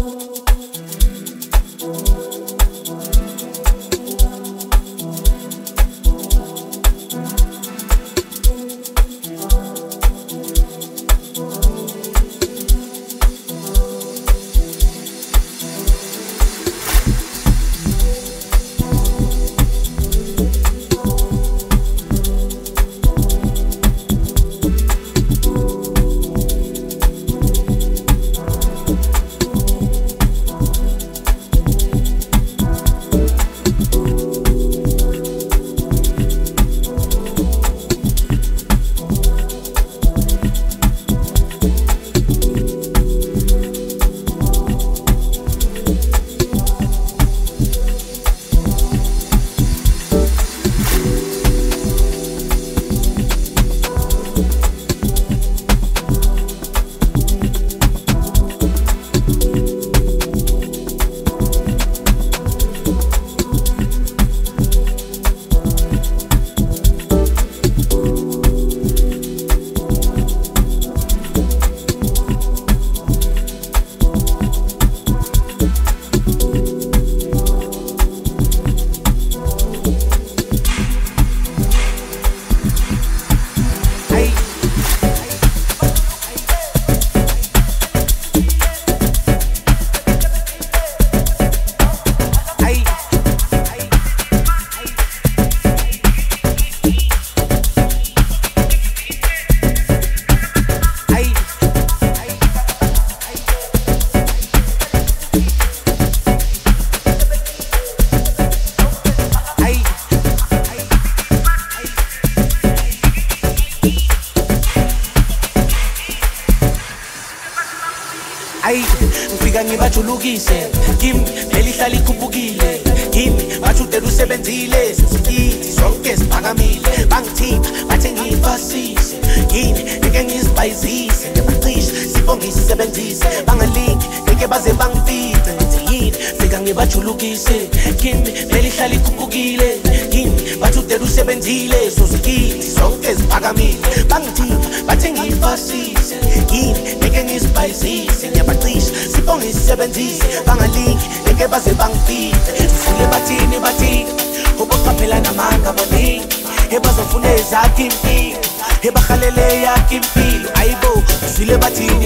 Ngifika ngibajulukise kimi elihlala ikhuphukile kimi bajudela usebenzile sizithi sonke siphakamile bangithipha bathe ngiyifasise yini ngeke ngizibhayizise ngibacishe sibongise isebenzise bangalingi ngeke baze bangifice ngithi yini fika ngibajulukise kimi elihlala ikhuphukile kimi bajudela usebenzile sizithi sonke siphakamile bangithipha bathe ngiyifasise yini ngeke ngizibhayizise ngibacishe sibongise isebenzise bangalingi ngeke baze bangifice sifule bathini uboqaphela namanga amaningi ebazofuna ezakhe impilo ebahalele yakhe impilo ayibo sifile bathini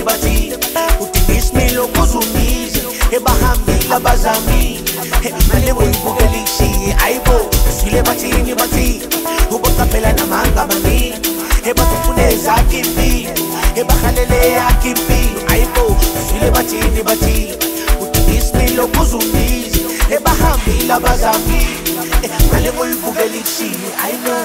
udinga isimilo kuzumize ebahambile abazamile manje ngoyibukela ishiye ayibo sifile bathini uboqaphela namanga amaningi ebazofuna ezakhe impilo ebahalele yakhe impilo ayibo sifile bathini udinga isimilo kuzumize ebahambile abazamile manje ngoyibukela ishiye ayibo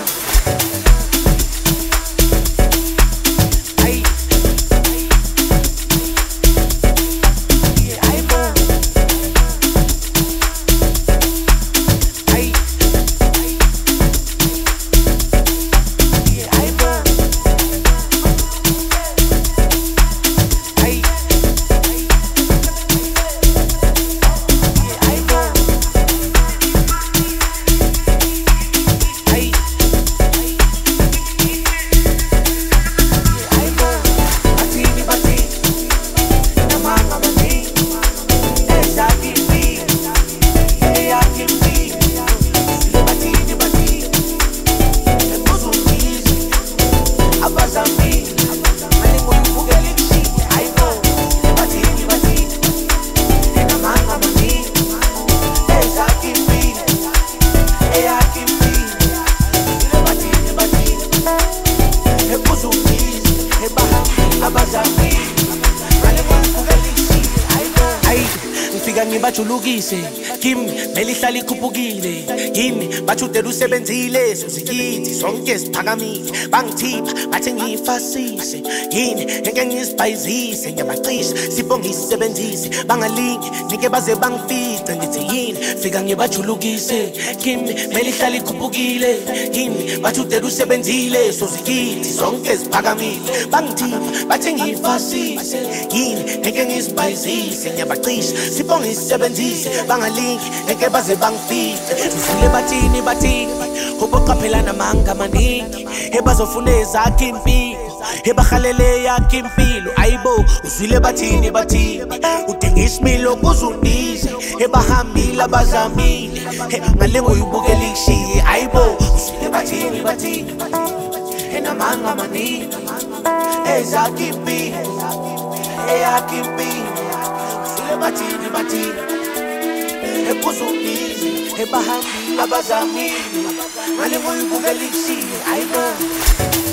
ngibajulukise kimi melihlala ikhuphukile yini bajudela usebenzile sizithi sonke siphakamile bangithipha bathe ngiyifasise yini ngeke ngizibhayizise ngiyabacishe sibongise isebenzise bangalingi ngeke baze bangifice ngithi yini fika ngibajulukise kimi melihlala ikhuphukile yini bajudela usebenzile sizithi sonke siphakamile bangithipha bathe ngiyifasise yini ngeke ngizibhayizise ngiyabacishe sibongise isebenzise bangalingi ngeke baze bangifice sifile bathini uboqaphela namanga amaningi ebazofuna ezakhe impilo Ebahalele yakhe impilo ayibo uzwile bathini udinga isimilo kuzundize ebahambile abazamile ngale ngoyibukela ikushiye ayibo uzwile bathini enamanga maningi ezakhe impilo eyakhe impilo uzwile bathini ekuzundize ebahambile abazamile ngale ngoyibukela ikushiye ayibo